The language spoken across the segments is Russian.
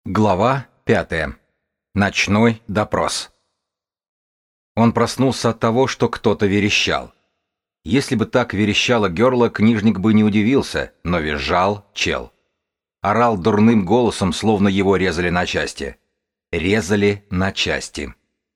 Глава 5. Ночной допрос. Он проснулся от того, что кто-то верещал. Если бы так верещала Герла, книжник бы не удивился, но визжал чел. Орал дурным голосом, словно его резали на части. Резали на части.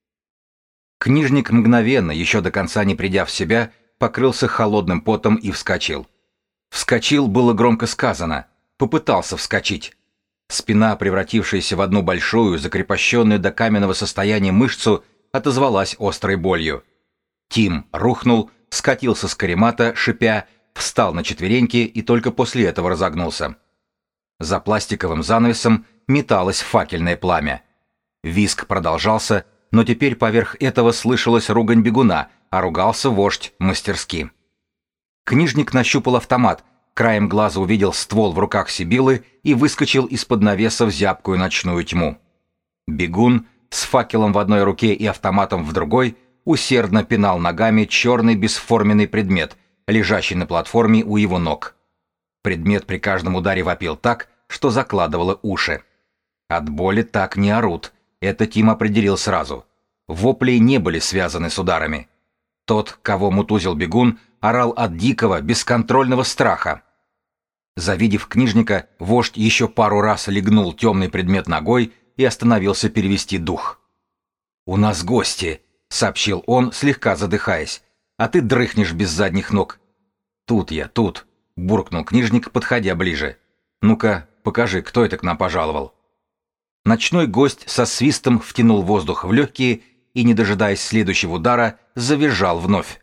Книжник мгновенно, еще до конца не придя в себя, покрылся холодным потом и вскочил. Вскочил было громко сказано, попытался вскочить. Спина, превратившаяся в одну большую, закрепощенную до каменного состояния мышцу, отозвалась острой болью. Тим рухнул, скатился с каремата, шипя, встал на четвереньки и только после этого разогнулся. За пластиковым занавесом металось факельное пламя. Визг продолжался, но теперь поверх этого слышалась ругань бегуна, а ругался вождь мастерски. Книжник нащупал автомат, краем глаза увидел ствол в руках Сибилы и выскочил из-под навеса в зябкую ночную тьму. Бегун с факелом в одной руке и автоматом в другой усердно пинал ногами черный бесформенный предмет, лежащий на платформе у его ног. Предмет при каждом ударе вопил так, что закладывало уши. От боли так не орут, это Тим определил сразу. Вопли не были связаны с ударами. Тот, кого мутузил бегун, орал от дикого, бесконтрольного страха. Завидев книжника, вождь еще пару раз легнул темный предмет ногой и остановился перевести дух. «У нас гости», — сообщил он, слегка задыхаясь, — «а ты дрыхнешь без задних ног». «Тут я, тут», — буркнул книжник, подходя ближе. «Ну-ка, покажи, кто это к нам пожаловал». Ночной гость со свистом втянул воздух в легкие и, не дожидаясь следующего удара, завизжал вновь.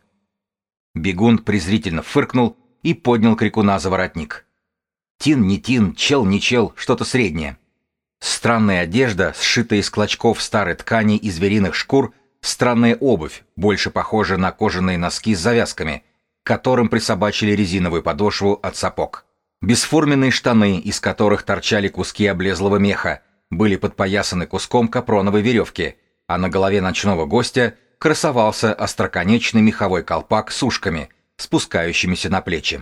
Бегун презрительно фыркнул и поднял крикуна за воротник. Тин не тин, чел не чел, что-то среднее. Странная одежда, сшитая из клочков старой ткани и звериных шкур, странная обувь, больше похожая на кожаные носки с завязками, к которым присобачили резиновую подошву от сапог. Бесформенные штаны, из которых торчали куски облезлого меха, были подпоясаны куском капроновой веревки, а на голове ночного гостя красовался остроконечный меховой колпак с ушками, спускающимися на плечи.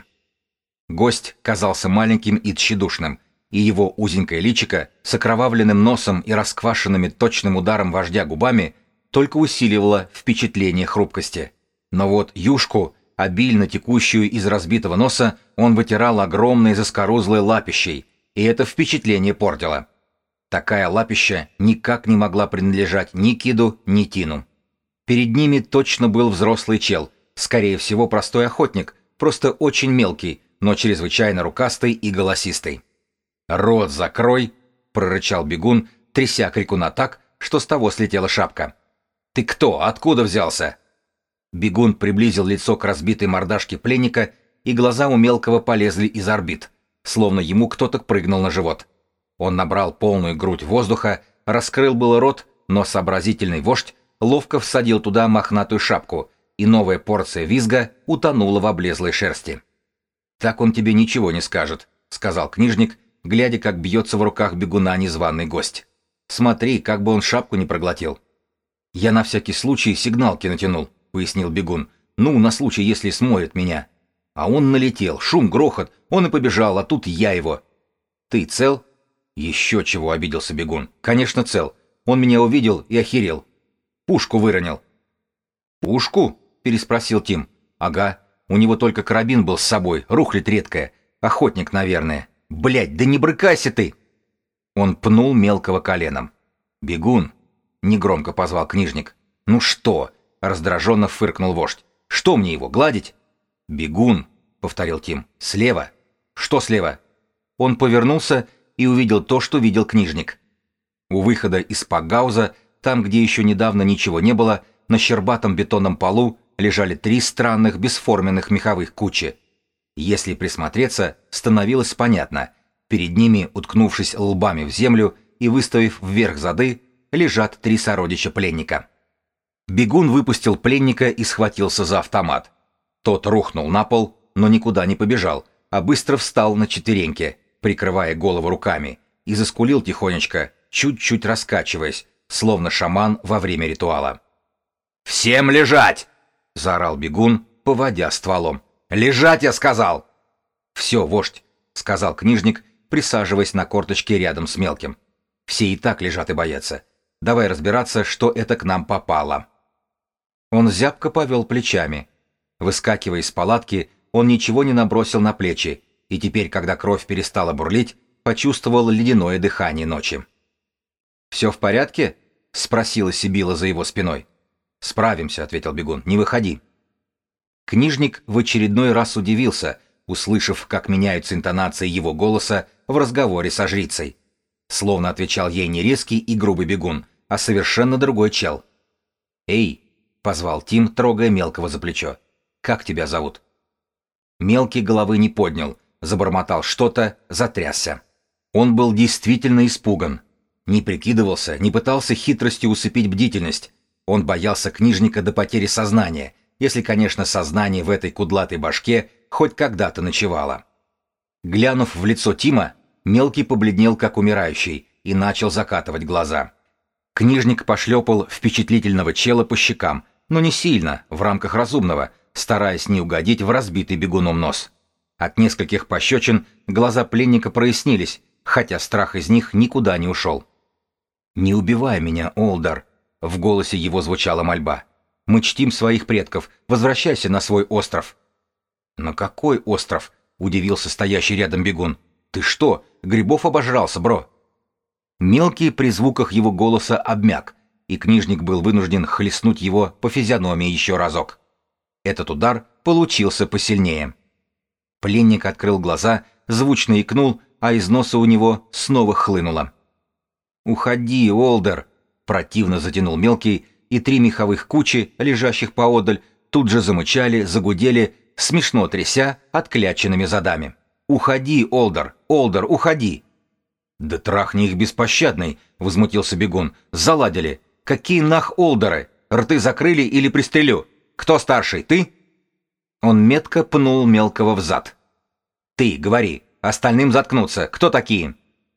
Гость казался маленьким и тщедушным, и его узенькое личико с окровавленным носом и расквашенными точным ударом вождя губами только усиливало впечатление хрупкости. Но вот юшку, обильно текущую из разбитого носа, он вытирал огромной заскорузлой лапищей, и это впечатление портило. Такая лапища никак не могла принадлежать ни Киду, ни Тину. Перед ними точно был взрослый чел, скорее всего простой охотник, просто очень мелкий, но чрезвычайно рукастый и голосистый. «Рот закрой!» — прорычал бегун, тряся крикуна так, что с того слетела шапка. «Ты кто? Откуда взялся?» Бегун приблизил лицо к разбитой мордашке пленника, и глаза у мелкого полезли из орбит, словно ему кто-то прыгнул на живот. Он набрал полную грудь воздуха, раскрыл было рот, но сообразительный вождь ловко всадил туда мохнатую шапку, и новая порция визга утонула в облезлой шерсти. «Так он тебе ничего не скажет», — сказал книжник, глядя, как бьется в руках бегуна незваный гость. «Смотри, как бы он шапку не проглотил». «Я на всякий случай сигналки натянул», — пояснил бегун. «Ну, на случай, если смоет меня». А он налетел, шум, грохот, он и побежал, а тут я его. «Ты цел?» «Еще чего», — обиделся бегун. «Конечно, цел. Он меня увидел и охерел. Пушку выронил». «Пушку?» — переспросил Тим. «Ага. У него только карабин был с собой, рухлядь редкая. Охотник, наверное. Блядь, да не брыкайся ты!» Он пнул мелкого коленом. «Бегун!» — негромко позвал книжник. «Ну что?» — раздраженно фыркнул вождь. «Что мне его, гладить?» «Бегун!» — повторил Тим. «Слева!» «Что слева?» Он повернулся и увидел то, что видел книжник. У выхода из пакгауза, там, где еще недавно ничего не было, на щербатом бетонном полу лежали 3 странных бесформенных меховых кучи. Если присмотреться, становилось понятно. Перед ними, уткнувшись лбами в землю и выставив вверх зады, лежат 3 сородича пленника. Бегун выпустил пленника и схватился за автомат. Тот рухнул на пол, но никуда не побежал, а быстро встал на четвереньки, прикрывая голову руками, и заскулил тихонечко, чуть-чуть раскачиваясь, словно шаман во время ритуала. «Всем лежать!» — заорал бегун, поводя стволом. «Лежать, я сказал!» «Все, вождь», — сказал книжник, присаживаясь на корточке рядом с мелким. Все и так лежат и боятся. Давай разбираться, что это к нам попало». Он зябко повел плечами. Выскакивая из палатки, он ничего не набросил на плечи, и теперь, когда кровь перестала бурлить, почувствовал ледяное дыхание ночи. «Все в порядке?» — спросила Сибила за его спиной. «Справимся», — ответил бегун, — «не выходи». Книжник в очередной раз удивился, услышав, как меняются интонации его голоса в разговоре со жрицей. Словно отвечал ей не резкий и грубый бегун, а совершенно другой чел. «Эй!» — позвал Тим, трогая Мелкого за плечо. «Как тебя зовут?» Мелкий головы не поднял, забормотал что-то, затрясся. Он был действительно испуган. Не прикидывался, не пытался хитростью усыпить бдительность. Он боялся книжника до потери сознания, если, конечно, сознание в этой кудлатой башке хоть когда-то ночевало. Глянув в лицо Тима, Мелкий побледнел, как умирающий, и начал закатывать глаза. Книжник пошлепал впечатлительного чела по щекам, но не сильно, в рамках разумного, стараясь не угодить в разбитый бегуном нос. От нескольких пощечин глаза пленника прояснились, хотя страх из них никуда не ушел. «Не убивай меня, Олдар!» — в голосе его звучала мольба. «Мы чтим своих предков, возвращайся на свой остров». «На какой остров?» — удивился стоящий рядом бегун. «Ты что, грибов обожрался, бро?» Мелкий при звуках его голоса обмяк, и книжник был вынужден хлестнуть его по физиономии еще разок. Этот удар получился посильнее. Пленник открыл глаза, звучно икнул, а из носа у него снова хлынуло. «Уходи, Олдер!» — противно затянул Мелкий, и 3 меховых кучи, лежащих поодаль, тут же замычали, загудели, смешно тряся откляченными задами. «Уходи, Олдер! Олдер, уходи!» «Да трахни их беспощадный!» — возмутился бегун. «Заладили! Какие нах Олдеры? Рты закрыли или пристрелю? Кто старший, ты?» Он метко пнул Мелкого в зад. «Ты, говори, остальным заткнуться. Кто такие?»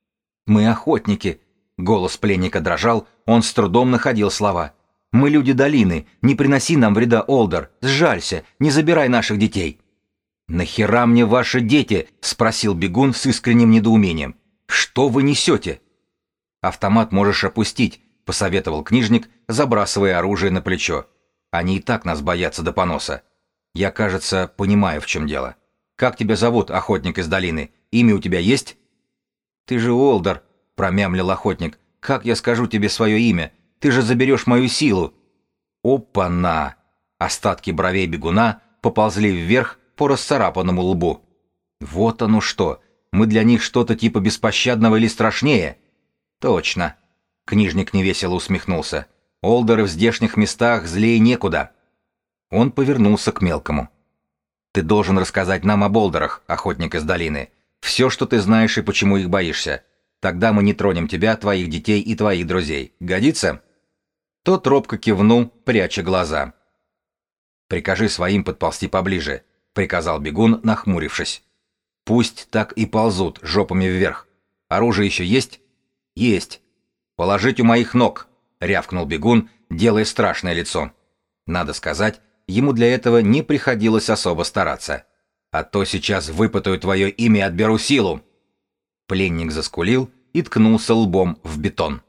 «Мы охотники». Голос пленника дрожал, он с трудом находил слова. «Мы люди долины. Не приноси нам вреда, Олдер. Сжалься, не забирай наших детей». «Нахера мне ваши дети?» — спросил бегун с искренним недоумением. «Что вы несете?» «Автомат можешь опустить», — посоветовал книжник, забрасывая оружие на плечо. «Они и так нас боятся до поноса. Я, кажется, понимаю, в чем дело. Как тебя зовут, охотник из долины? Имя у тебя есть?» «Ты же Олдер», — промямлил охотник. «Как я скажу тебе свое имя? Ты же заберешь мою силу». «Опа-на!» Остатки бровей бегуна поползли вверх по расцарапанному лбу. «Вот оно что! Мы для них что-то типа беспощадного или страшнее?» «Точно!» Книжник невесело усмехнулся. «Олдеры в здешних местах злее некуда». Он повернулся к Мелкому. «Ты должен рассказать нам об Олдерах, охотник из долины. Все, что ты знаешь и почему их боишься. Тогда мы не тронем тебя, твоих детей и твоих друзей. Годится?» Тот робко кивнул, пряча глаза. «Прикажи своим подползти поближе», — приказал бегун, нахмурившись. «Пусть так и ползут, жопами вверх. Оружие еще есть?» «Есть». «Положить у моих ног», — рявкнул бегун, делая страшное лицо. Надо сказать, ему для этого не приходилось особо стараться. «А то сейчас выпытаю твое имя и отберу силу». Пленник заскулил и ткнулся лбом в бетон.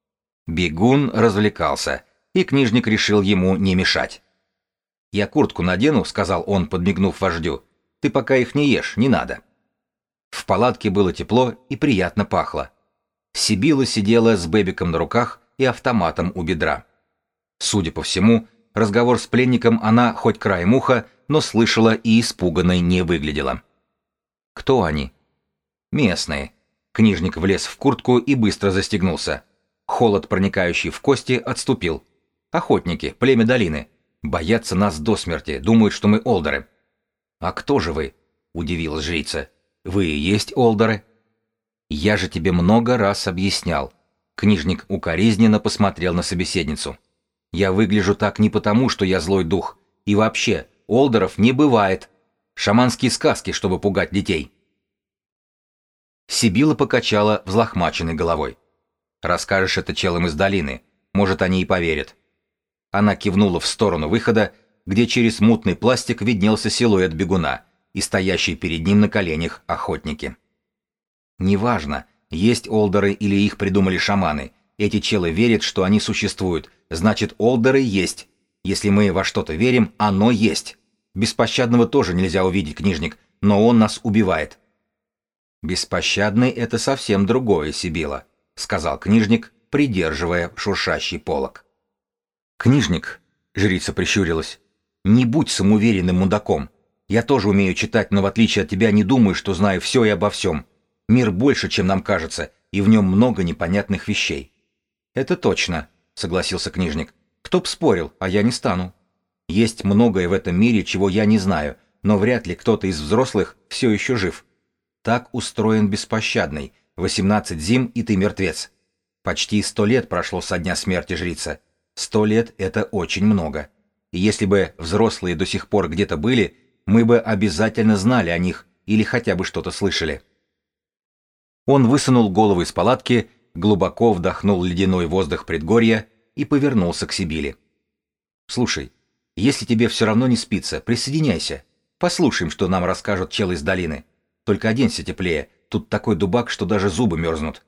Бегун развлекался, и книжник решил ему не мешать. «Я куртку надену», — сказал он, подмигнув вождю. «Ты пока их не ешь, не надо». В палатке было тепло и приятно пахло. Сибила сидела с Бэбиком на руках и автоматом у бедра. Судя по всему, разговор с пленником она хоть краем уха, но слышала и испуганной не выглядела. «Кто они?» «Местные». Книжник влез в куртку и быстро застегнулся. Холод, проникающий в кости, отступил. «Охотники, племя долины. Боятся нас до смерти, думают, что мы олдеры». «А кто же вы?» — удивилась жрица. «Вы и есть олдеры?» «Я же тебе много раз объяснял». Книжник укоризненно посмотрел на собеседницу. «Я выгляжу так не потому, что я злой дух. И вообще, олдеров не бывает. Шаманские сказки, чтобы пугать детей». Сибила покачала взлохмаченной головой. «Расскажешь это челам из долины. Может, они и поверят». Она кивнула в сторону выхода, где через мутный пластик виднелся силуэт бегуна и стоящий перед ним на коленях охотники. «Неважно», Есть олдеры или их придумали шаманы. Эти челы верят, что они существуют. Значит, олдеры есть. Если мы во что-то верим, оно есть. Беспощадного тоже нельзя увидеть, книжник, но он нас убивает. Беспощадный — это совсем другое, Сибила, сказал книжник, придерживая шуршащий полог. Книжник, жрица прищурилась, не будь самоуверенным мудаком. Я тоже умею читать, но в отличие от тебя не думаю, что знаю все и обо всем. Мир больше, чем нам кажется, и в нем много непонятных вещей. Это точно, согласился книжник. Кто б спорил, а я не стану. Есть многое в этом мире, чего я не знаю, но вряд ли кто-то из взрослых все еще жив. Так устроен беспощадный. 18 зим, и ты мертвец. Почти 100 лет прошло со дня смерти жрица. 100 лет — это очень много. И если бы взрослые до сих пор где-то были, мы бы обязательно знали о них или хотя бы что-то слышали. Он высунул голову из палатки, глубоко вдохнул ледяной воздух предгорья и повернулся к Сибиле. «Слушай, если тебе все равно не спится, присоединяйся. Послушаем, что нам расскажут челы из долины. Только оденься теплее, тут такой дубак, что даже зубы мерзнут».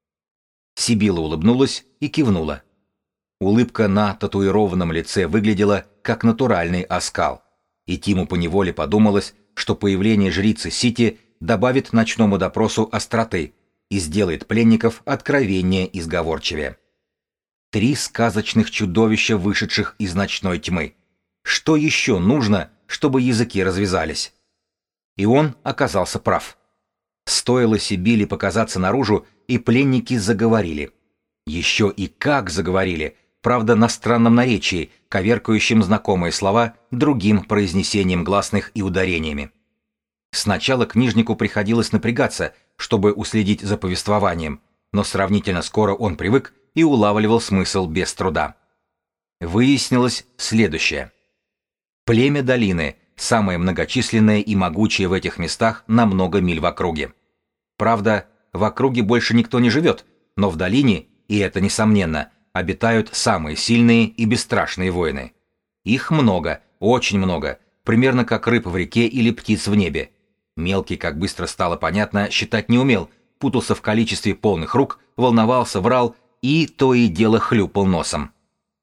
Сибила улыбнулась и кивнула. Улыбка на татуированном лице выглядела как натуральный оскал, и Тиму поневоле подумалось, что появление жрицы Сити добавит ночному допросу остроты и сделает пленников откровеннее и сговорчивее. 3 сказочных чудовища, вышедших из ночной тьмы. Что еще нужно, чтобы языки развязались? И он оказался прав. Стоило Сибиле показаться наружу, и пленники заговорили. Еще и как заговорили, правда, на странном наречии, коверкающем знакомые слова другим произнесением гласных и ударениями. Сначала книжнику приходилось напрягаться, чтобы уследить за повествованием, но сравнительно скоро он привык и улавливал смысл без труда. Выяснилось следующее. Племя долины – самое многочисленное и могучее в этих местах на много миль в округе. Правда, в округе больше никто не живет, но в долине, и это несомненно, обитают самые сильные и бесстрашные воины. Их много, очень много, примерно как рыб в реке или птиц в небе. Мелкий, как быстро стало понятно, считать не умел, путался в количестве полных рук, волновался, врал и то и дело хлюпал носом.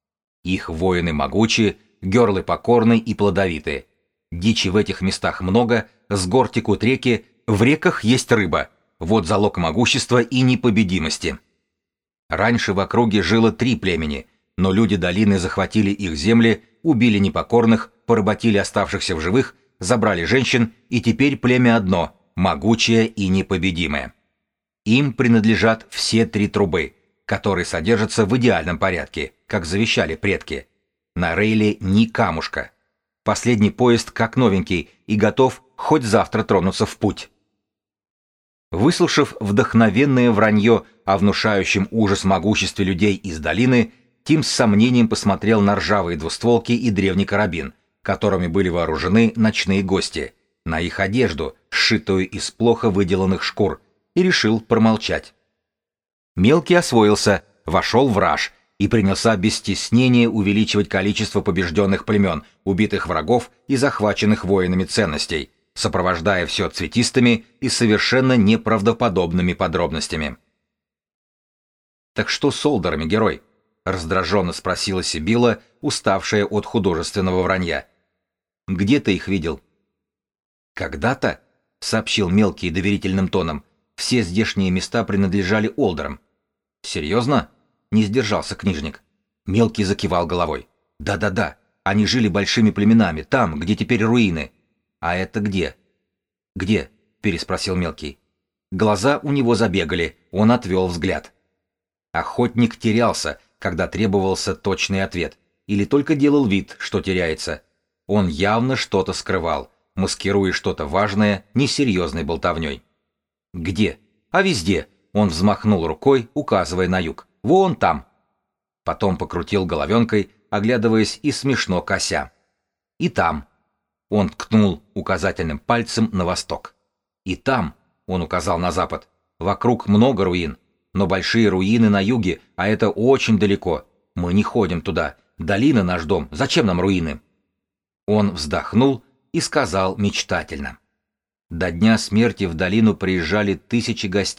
Их воины могучие, герлы покорны и плодовитые. Дичи в этих местах много, с гор текут реки, в реках есть рыба. Вот залог могущества и непобедимости. Раньше в округе жило 3 племени, но люди долины захватили их земли, убили непокорных, поработили оставшихся в живых, забрали женщин, и теперь племя одно, могучее и непобедимое. Им принадлежат все 3 трубы, которые содержатся в идеальном порядке, как завещали предки. На рейле ни камушка. Последний поезд как новенький и готов хоть завтра тронуться в путь. Выслушав вдохновенное вранье о внушающем ужас могуществе людей из долины, Тим с сомнением посмотрел на ржавые двустволки и древний карабин, которыми были вооружены ночные гости, на их одежду, сшитую из плохо выделанных шкур, и решил промолчать. Мелкий освоился, вошел в раж и принялся без стеснения увеличивать количество побежденных племен, убитых врагов и захваченных воинами ценностей, сопровождая все цветистыми и совершенно неправдоподобными подробностями. «Так что с олдерами, герой?» — раздраженно спросила Сибила, уставшая от художественного вранья. «Где ты их видел?» «Когда-то», — сообщил Мелкий доверительным тоном, — «все здешние места принадлежали олдерам». «Серьезно?» — не сдержался книжник. Мелкий закивал головой. «Да-да-да, они жили большими племенами, там, где теперь руины». «А это где?» «Где?» — переспросил Мелкий. Глаза у него забегали, он отвел взгляд. Охотник терялся, когда требовался точный ответ, или только делал вид, что теряется. Он явно что-то скрывал, маскируя что-то важное несерьезной болтовней. «Где?» «А везде!» — он взмахнул рукой, указывая на юг. «Вон там!» Потом покрутил головенкой, оглядываясь и смешно кося. «И там!» Он ткнул указательным пальцем на восток. «И там!» — он указал на запад. «Вокруг много руин, но большие руины на юге, а это очень далеко. Мы не ходим туда. Долина наш дом. Зачем нам руины?» Он вздохнул и сказал мечтательно. «До дня смерти в долину приезжали 1000 гостей,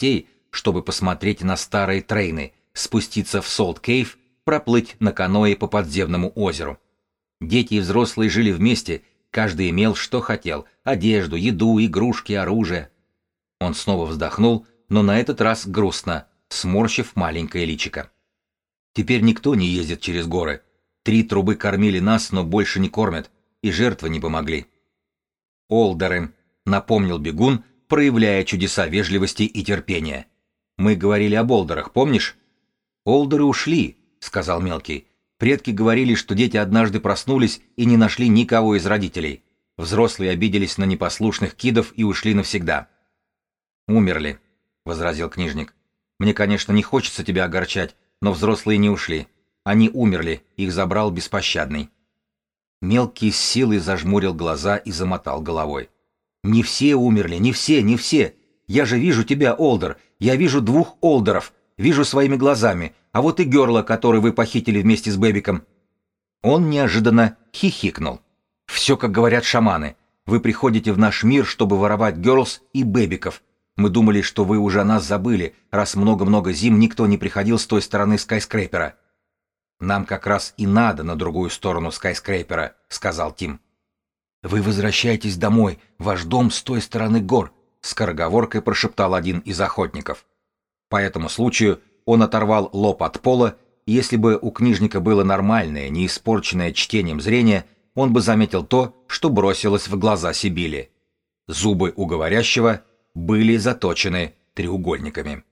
чтобы посмотреть на старые трейны, спуститься в Солт-Кейв, проплыть на каное по подземному озеру. Дети и взрослые жили вместе, каждый имел, что хотел: одежду, еду, игрушки, оружие. Он снова вздохнул, но на этот раз грустно, сморщив маленькое личико. Теперь никто не ездит через горы. 3 трубы кормили нас, но больше не кормят, и жертвы не помогли. «Олдеры», — напомнил бегун, проявляя чудеса вежливости и терпения. «Мы говорили об олдерах, помнишь?» «Олдеры ушли», — сказал мелкий. «Предки говорили, что дети однажды проснулись и не нашли никого из родителей. Взрослые обиделись на непослушных кидов и ушли навсегда». «Умерли», — возразил книжник. «Мне, конечно, не хочется тебя огорчать, но взрослые не ушли. Они умерли, их забрал беспощадный». Мелкий с силой зажмурил глаза и замотал головой. «Не все умерли, не все, не все. Я же вижу тебя, Олдер. Я вижу 2 Олдеров. Вижу своими глазами. А вот и Герла, который вы похитили вместе с Бэбиком». Он неожиданно хихикнул. «Все, как говорят шаманы. Вы приходите в наш мир, чтобы воровать Герлс и Бэбиков. Мы думали, что вы уже о нас забыли, раз много-много зим никто не приходил с той стороны скайскрейпера». «Нам как раз и надо на другую сторону скайскрейпера», — сказал Тим. «Вы возвращаетесь домой, ваш дом с той стороны гор», — скороговоркой прошептал один из охотников. По этому случаю он оторвал лоб от пола, и если бы у книжника было нормальное, не испорченное чтением зрение, он бы заметил то, что бросилось в глаза Сибили. Зубы у говорящего были заточены треугольниками.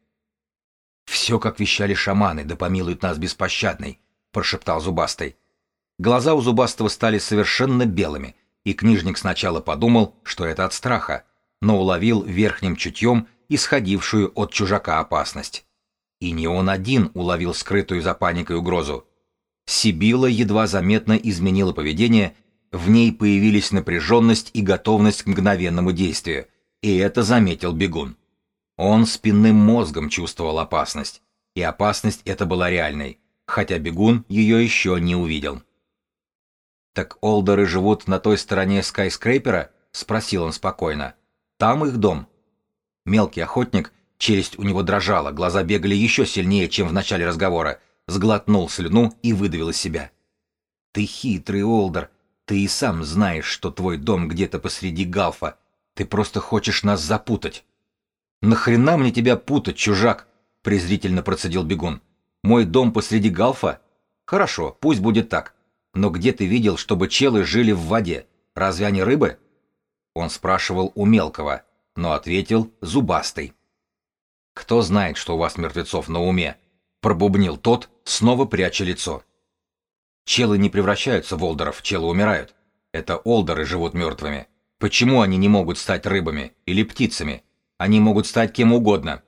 «Все, как вещали шаманы, да помилует нас беспощадный», — прошептал Зубастый. Глаза у Зубастого стали совершенно белыми, и книжник сначала подумал, что это от страха, но уловил верхним чутьем исходившую от чужака опасность. И не он один уловил скрытую за паникой угрозу. Сибила едва заметно изменила поведение, в ней появились напряженность и готовность к мгновенному действию, и это заметил бегун. Он спинным мозгом чувствовал опасность, и опасность эта была реальной, хотя бегун ее еще не увидел. «Так олдеры живут на той стороне скайскрейпера?» — спросил он спокойно. «Там их дом». Мелкий охотник, челюсть у него дрожала, глаза бегали еще сильнее, чем в начале разговора, сглотнул слюну и выдавил из себя. «Ты хитрый, олдер, ты и сам знаешь, что твой дом где-то посреди галфа. Ты просто хочешь нас запутать». «Нахрена мне тебя путать, чужак?» — презрительно процедил бегун. «Мой дом посреди галфа? Хорошо, пусть будет так. Но где ты видел, чтобы челы жили в воде? Разве они рыбы?» Он спрашивал у мелкого, но ответил Зубастый. «Кто знает, что у вас мертвецов на уме?» — пробубнил тот, снова пряча лицо. «Челы не превращаются в олдеров, челы умирают. Это олдеры живут мертвыми. Почему они не могут стать рыбами или птицами? Они могут стать кем угодно».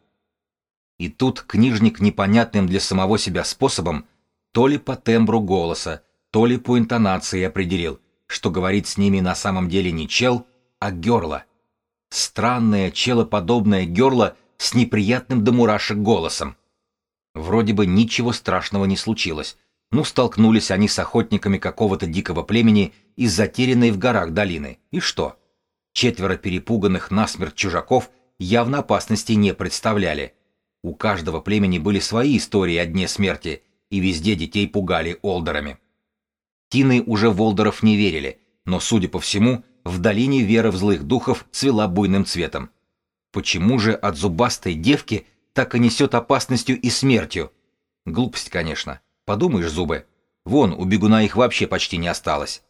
И тут книжник непонятным для самого себя способом, то ли по тембру голоса, то ли по интонации определил, что говорит с ними на самом деле не чел, а герла. Странное челоподобное герла с неприятным до мурашек голосом. Вроде бы ничего страшного не случилось. Ну, столкнулись они с охотниками какого-то дикого племени из затерянной в горах долины. И что? 4 перепуганных насмерть чужаков явно опасности не представляли. У каждого племени были свои истории о дне смерти, и везде детей пугали олдерами. Тины уже в олдеров не верили, но, судя по всему, в долине вера в злых духов цвела буйным цветом. Почему же от зубастой девки так и несет опасностью и смертью? Глупость, конечно. Подумаешь, зубы. Вон, у бегуна их вообще почти не осталось.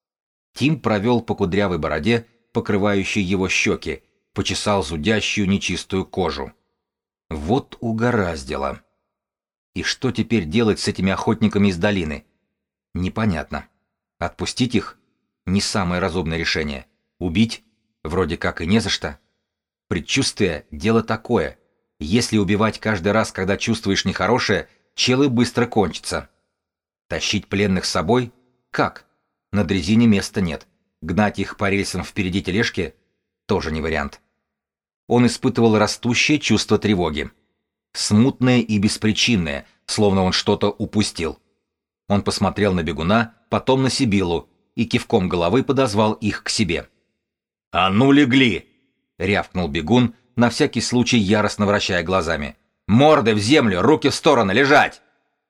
Тим провел по кудрявой бороде, покрывающей его щеки, почесал зудящую нечистую кожу. Вот угораздило. И что теперь делать с этими охотниками из долины? Непонятно. Отпустить их? Не самое разумное решение. Убить? Вроде как и не за что. Предчувствие — дело такое. Если убивать каждый раз, когда чувствуешь нехорошее, челы быстро кончатся. Тащить пленных с собой? Как? На дрезине места нет. Гнать их по рельсам впереди тележки? Тоже не вариант. Он испытывал растущее чувство тревоги. Смутное и беспричинное, словно он что-то упустил. Он посмотрел на бегуна, потом на Сибилу и кивком головы подозвал их к себе. «А ну легли!» — рявкнул бегун, на всякий случай яростно вращая глазами. «Морды в землю, руки в стороны, лежать!»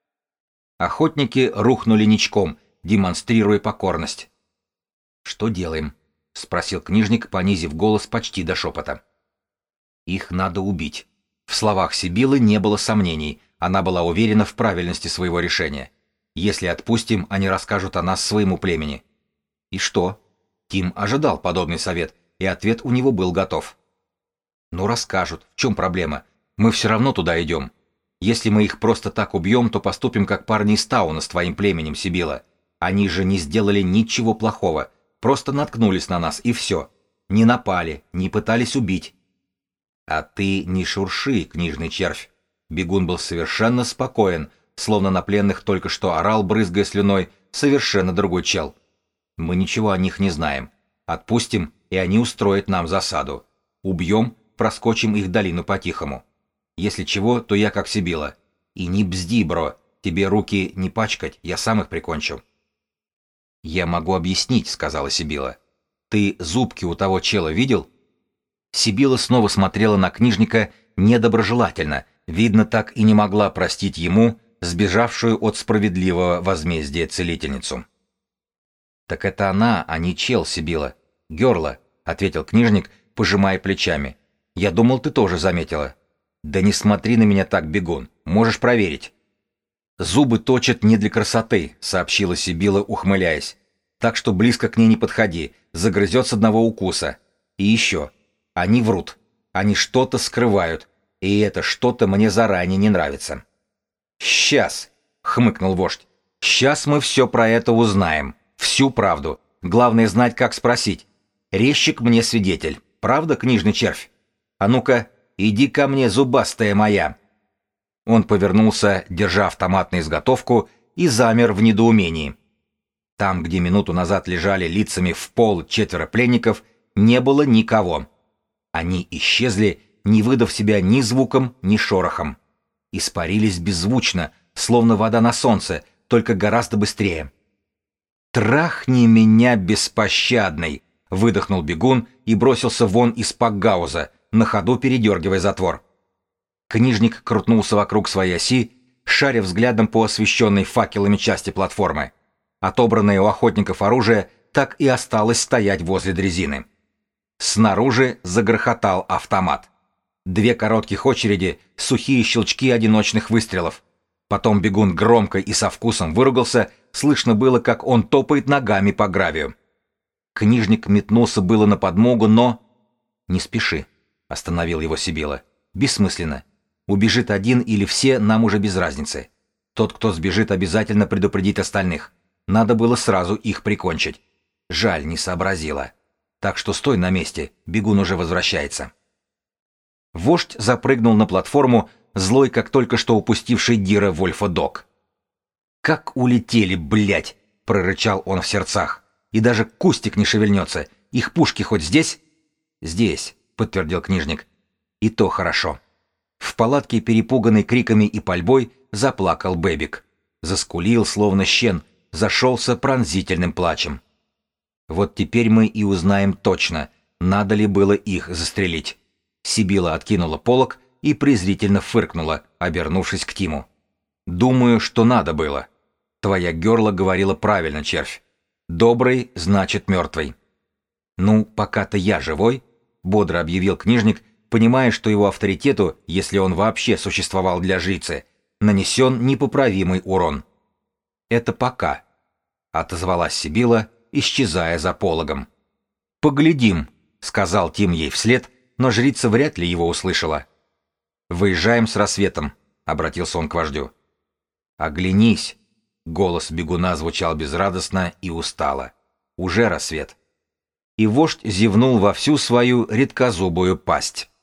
Охотники рухнули ничком, демонстрируя покорность. «Что делаем?» — спросил книжник, понизив голос почти до шепота. «Их надо убить». В словах Сибилы не было сомнений, она была уверена в правильности своего решения. Если отпустим, они расскажут о нас своему племени. И что? Тим ожидал подобный совет, и ответ у него был готов. Ну расскажут, в чем проблема? Мы все равно туда идем. Если мы их просто так убьем, то поступим как парни из Тауна с твоим племенем, Сибила. Они же не сделали ничего плохого, просто наткнулись на нас, и все. Не напали, не пытались убить. А ты не шурши, книжный червь. Бегун был совершенно спокоен, словно на пленных только что орал, брызгая слюной, совершенно другой чел. Мы ничего о них не знаем. Отпустим, и они устроят нам засаду. Убьем, проскочим их долину по-тихому. Если чего, то я как Сибила. И не бзди, бро, тебе руки не пачкать, я сам их прикончу. Я могу объяснить, сказала Сибила. Ты зубки у того чела видел? Сибила снова смотрела на книжника недоброжелательно, видно, так и не могла простить ему сбежавшую от справедливого возмездия целительницу. «Так это она, а не чел, Сибила. Герла», — ответил книжник, пожимая плечами. «Я думал, ты тоже заметила». «Да не смотри на меня так, бегун, можешь проверить». «Зубы точат не для красоты», — сообщила Сибила, ухмыляясь. «Так что близко к ней не подходи, загрызет с одного укуса. И еще, они врут, они что-то скрывают, и это что-то мне заранее не нравится». «Сейчас», — хмыкнул вождь, — «сейчас мы все про это узнаем, всю правду. Главное знать, как спросить. Резчик мне свидетель, правда, книжный червь? А ну-ка, иди ко мне, зубастая моя». Он повернулся, держа автомат на изготовку, и замер в недоумении. Там, где минуту назад лежали лицами в пол 4 пленников, не было никого. Они исчезли, не выдав себя ни звуком, ни шорохом. Испарились беззвучно, словно вода на солнце, только гораздо быстрее. «Трахни меня, беспощадный!» — выдохнул бегун и бросился вон из пакгауза, на ходу передергивая затвор. Книжник крутнулся вокруг своей оси, шаря взглядом по освещенной факелами части платформы. Отобранное у охотников оружие так и осталось стоять возле дрезины. Снаружи загрохотал автомат. 2 коротких очереди, сухие щелчки одиночных выстрелов. Потом бегун громко и со вкусом выругался, слышно было, как он топает ногами по гравию. Книжник метнулся было на подмогу, но... «Не спеши», — остановил его Сибила. «Бессмысленно. Убежит один или все, нам уже без разницы. Тот, кто сбежит, обязательно предупредит остальных. Надо было сразу их прикончить. Жаль, не сообразила. Так что стой на месте, бегун уже возвращается». Вождь запрыгнул на платформу, злой, как только что упустивший Дира Вольфа Дог. «Как улетели, блядь!» — прорычал он в сердцах. «И даже кустик не шевельнется. Их пушки хоть здесь?» «Здесь», — подтвердил книжник. «И то хорошо». В палатке, перепуганный криками и пальбой, заплакал Бэбик. Заскулил, словно щен, зашелся пронзительным плачем. «Вот теперь мы и узнаем точно, надо ли было их застрелить». Сибила откинула полог и презрительно фыркнула, обернувшись к Тиму. «Думаю, что надо было. Твоя Герла говорила правильно, червь. Добрый значит мертвый». «Ну, пока-то я живой», — бодро объявил книжник, понимая, что его авторитету, если он вообще существовал для жрицы, нанесен непоправимый урон. «Это пока», — отозвалась Сибила, исчезая за пологом. «Поглядим», — сказал Тим ей вслед, но жрица вряд ли его услышала. «Выезжаем с рассветом», — обратился он к вождю. «Оглянись», — голос бегуна звучал безрадостно и устало. «Уже рассвет». И вождь зевнул во всю свою редкозубую пасть.